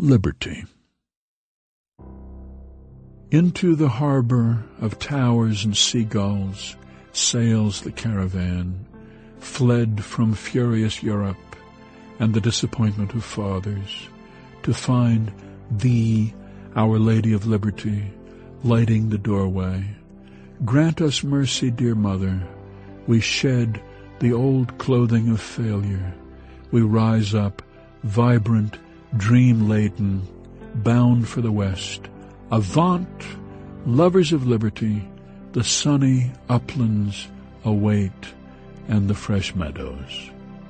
Liberty. Into the harbor of towers and seagulls sails the caravan, fled from furious Europe and the disappointment of fathers, to find Thee, Our Lady of Liberty, lighting the doorway. Grant us mercy, dear Mother. We shed the old clothing of failure. We rise up, vibrant, dream-laden, bound for the West. Avant, lovers of liberty, the sunny uplands await, and the fresh meadows.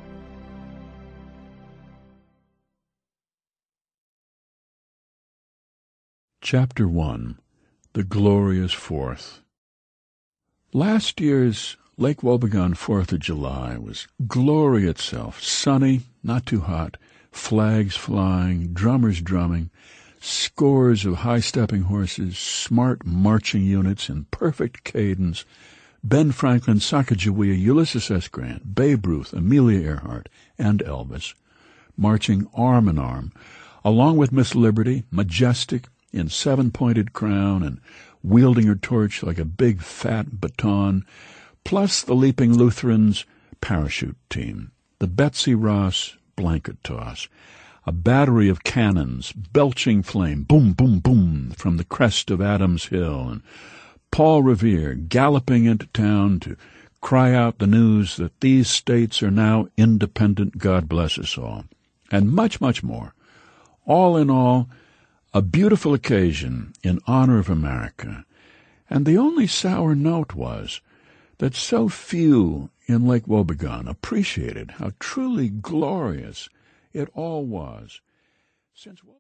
Chapter 1. The Glorious Fourth. Last year's Lake Wobegon 4th of July was glory itself, sunny, not too hot, flags flying, drummers drumming, scores of high-stepping horses, smart marching units in perfect cadence, Ben Franklin, Sacagawea, Ulysses S. Grant, Babe Ruth, Amelia Earhart, and Elvis, marching arm in arm, along with Miss Liberty, majestic, in seven-pointed crown and wielding her torch like a big fat baton, plus the Leaping Lutherans parachute team, the Betsy Ross blanket toss, a battery of cannons belching flame, boom, boom, boom, from the crest of Adams Hill, and Paul Revere galloping into town to cry out the news that these states are now independent, God bless us all, and much, much more. All in all, a beautiful occasion in honor of America, and the only sour note was that so few in Lake Wobegon appreciated how truly glorious it all was. Since